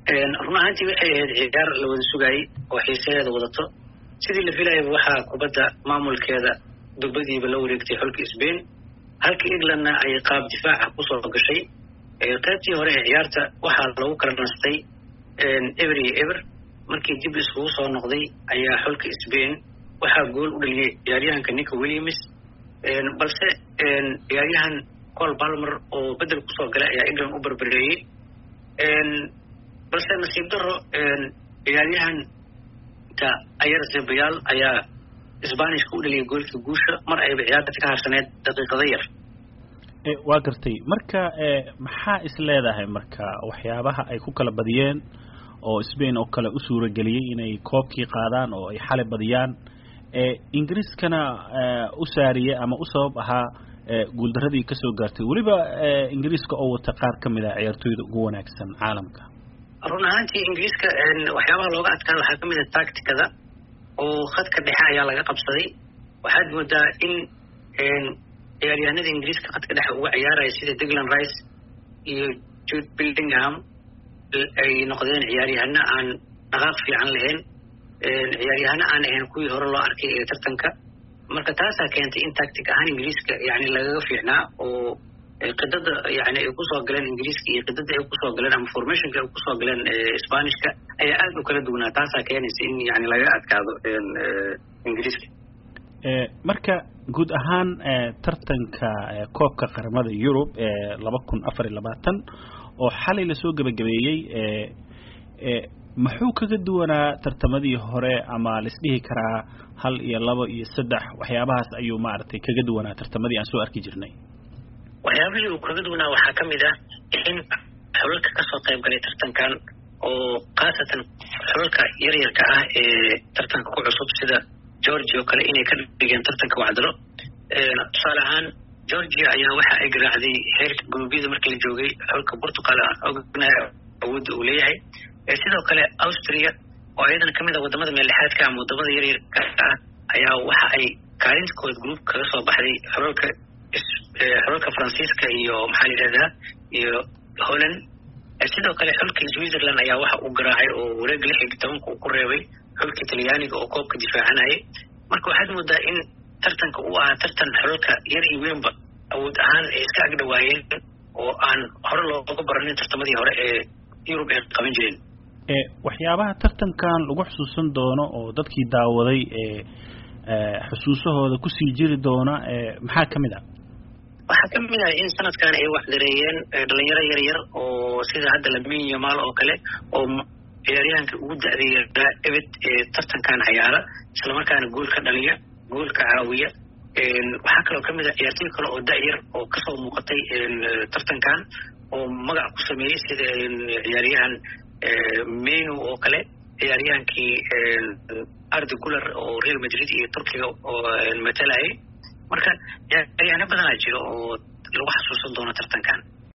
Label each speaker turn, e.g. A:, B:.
A: run ahaantii waxay ahayd ciyaar la wada sugayay oo xiisaheeda wadato sidii la filayay waxaa kubadda maamulkeeda dubadiiba la wareegtay xulka Spain halka Englandna ay qaab difaac ku soo gashay qaybtii hore ee ciyaarta waxaa lagu kala nastay ever markii dib isugu soo noqday ayaa xulka Spain waxaa gool u dhaliyay ciyaaryahanka Nico Williams balse ciyaaryahan Cole Palmer oo bedel ku soo galay ayaa England u barbareeyay balse nasiib darro ciyaaryahanka Ayarzabayal ayaa Spanish ku dhaliyay goolka guusha mar ay ciyaarta ka harsaneed daqiiqado yar
B: waa gartay marka maxaa is leedahay marka waxyaabaha ay ku kala badiyeen oo Spain oo kale u suura galiyay inay koobkii qaadaan oo ay xalay badiyaan Ingiriiskana u saariyay ama u sabab ahaa guuldaradii ka soo gaartay waliba Ingiriiska oo wata qaar kamid ah ciyaartooyda ugu wanaagsan caalamka
A: run ahaantii Ingiriiska waxyaabaha looga adkaan waxaa kamid ah tacticada oo khadka dhexe ayaa laga qabsaday waxaad moodaa in ciyaaryahanada Ingiriiska khadka dhexe uga ciyaaraya sida Declan Rice iyo Jude Bellingham ay noqdeen ciyaaryahano aan dhaqaaq fiican lahayn ciyaaryahano aan ahayn kuwii hore loo arkay ee tartanka marka taasaa keentay in tactic ahaan Ingiriiska yani lagaga fiicnaa oo qidada yani ay kusoo galeen Ingiriiska iyo qidada ay kusoo galeen ama formationka ay kusoo galeen Isbaanishka ayaa aad u kala duwanaa taasaa keenaysa in yani laga adkaado Ingiriiska
B: marka guud ahaan tartanka koobka qaramada Yurub 2024 oo xalay la soo gabagabeeyay maxuu kaga duwanaa tartamadii hore ama la isdhihi karaa 1 iyo 2 iyo 3 waxyaabahaas ayuu maartay kaga duwanaa tartamadii aan soo arki jirnay
A: waxyaabihii uu kaga duwanaa waxaa kamid ah in xulka ka soo qayb galay tartankan oo qaasatan xulka yaryarka ah ee tartanka ku cusub sida Georgia oo kale inay ka dhigeen tartanka wacdalo tusaale ahaan Georgia ayaa waxa ay garaacday heerka gurubyada markii la joogay xulka Portugal ognahay awoodda uu leeyahay sidoo kale Austria oo iyadana kamid ah wadamada meelxaadka ama wadamada yaryarka ah ayaa waxa ay kaalintooda group kaga soo baxday xulka Faransiiska iyo maxaa la yiraahdaa iyo Holland sidoo kale xulka Switzerland ayaa waxa uu garaacay oo wareeg 16 ku reebay xulka Talyaaniga oo koobka difaacanayay marka waxaad moodaa in tartanka uu ahaa tartan xulka yar iyo weynba awood ahaan ay iska agdhawaayeen oo aan hore looga baranin tartamadii hore ee Yurub ay qaban jireen
B: waxyaabaha tartankan lagu xusuusan doono oo dadkii daawaday xusuusahooda ku sii jiri doona maxaa kamid ah
A: waxaa kamid ah in sanadkan ay wax dareeyeen dhalinyaro yaryar oo sida hadda Lamine Yamal oo kale oo ciyaaryahanka ugu da'deeya ebed tartankan ciyaara isla markaana gool ka dhaliya gool ka caawiya waxaa kaloo kamid ah ciyaartoy kale oo da'yar oo ka soo muuqatay tartankan oo magac ku sameeyay sida ciyaaryahan Meno oo kale ciyaaryahankii Arda Güler oo Real Madrid iyo Turkiga oo matalay marka ciyaaryahanno badan jiro oo lagu xasuusan doono tartankan